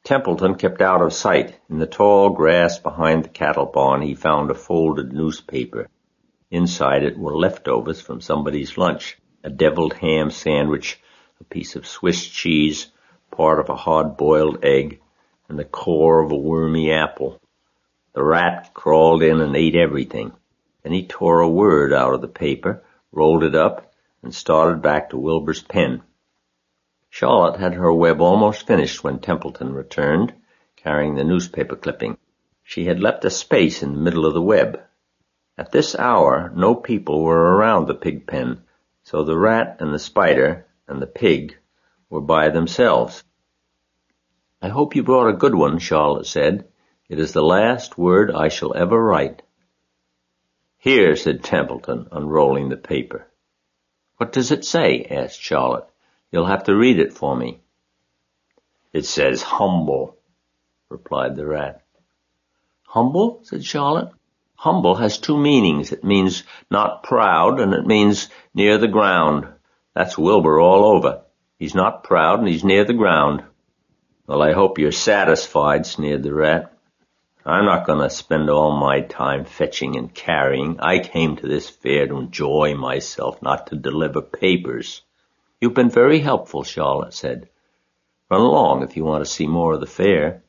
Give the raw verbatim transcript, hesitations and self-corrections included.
Templeton kept out of sight. In the tall grass behind the cattle barn he found a folded newspaper. Inside it were leftovers from somebody's lunch, a deviled ham sandwich, a piece of Swiss cheese, part of a hard-boiled egg, and the core of a wormy apple. The rat crawled in and ate everything. Then he tore a word out of the paper, rolled it up, and started back to Wilbur's pen. Charlotte had her web almost finished when Templeton returned, carrying the newspaper clipping. She had left a space in the middle of the web. At this hour, no people were around the pig pen, so the rat and the spider and the pig were by themselves. "I hope you brought a good one," Charlotte said. "It is the last word I shall ever write." "Here," said Templeton, unrolling the paper. "What does it say?" asked Charlotte. "You'll have to read it for me." "It says humble," replied the rat. "Humble?" said Charlotte. "Humble has two meanings. It means not proud, and it means near the ground. That's Wilbur all over. He's not proud, and he's near the ground." "Well, I hope you're satisfied," sneered the rat. "I'm not going to spend all my time fetching and carrying. I came to this fair to enjoy myself, not to deliver papers." "You've been very helpful," Charlotte said. "Run along if you want to see more of the fair."